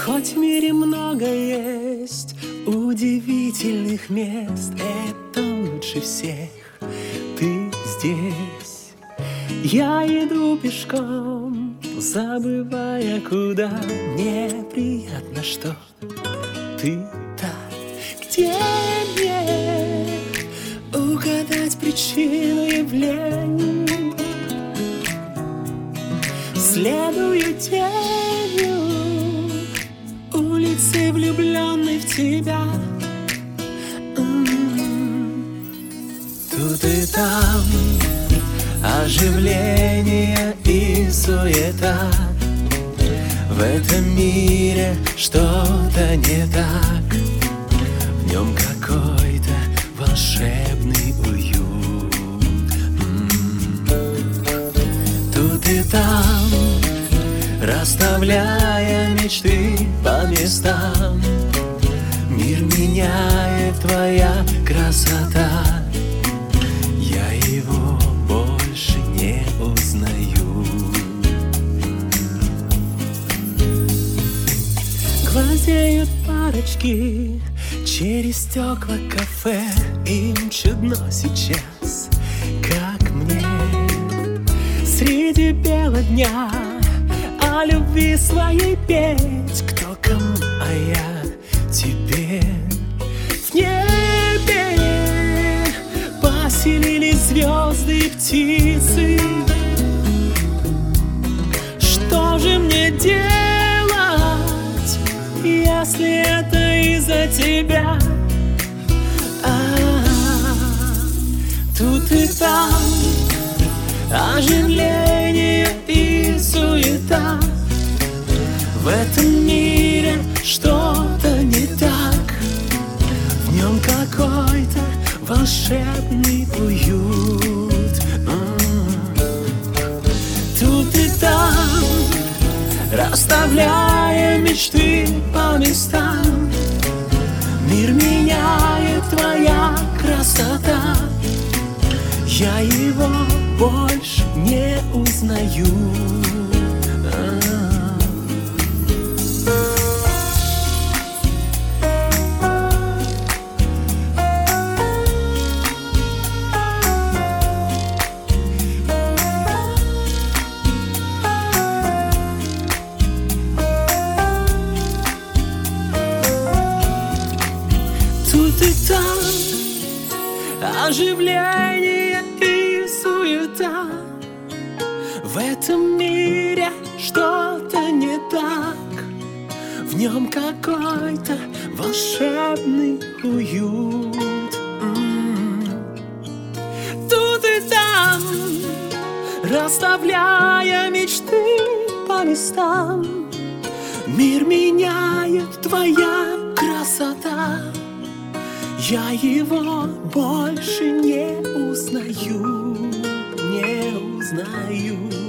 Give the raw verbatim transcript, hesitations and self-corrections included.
Хоть в мире много есть удивительных мест, это лучше всех ты здесь. Я иду пешком, забывая, куда. Мне приятно, что ты так. Где мне угадать причину явлений? Следую тенью улицы, влюбленной в тебя. М-м-м. Тут и там оживление и суета. В этом мире что-то не так. В нем какой-то волшебный уют. М-м. Тут и там, расставляя мечты по местам, мир меняет твоя красота. Я его больше не узнаю. Глазеют парочки через стекла кафе. Им чудно сейчас, как мне, среди бела дня о любви своей петь. Кто кому, а я тебе. В небе поселились звезды и птицы. Что же мне делать, если это из-за тебя? А-а-а. Тут и там оживление и суета. В этом мире что-то не так. В нем какой-то волшебный уют. Тут и там, расставляя мечты по местам, мир меняет твоя красота. Я его больше не узнаю. Тут и там оживление и суета. В этом мире что-то не так. В нем какой-то волшебный уют. М-м. Тут и там, расставляя мечты по местам, мир меняет твоя красота. Я его больше не узнаю, не узнаю.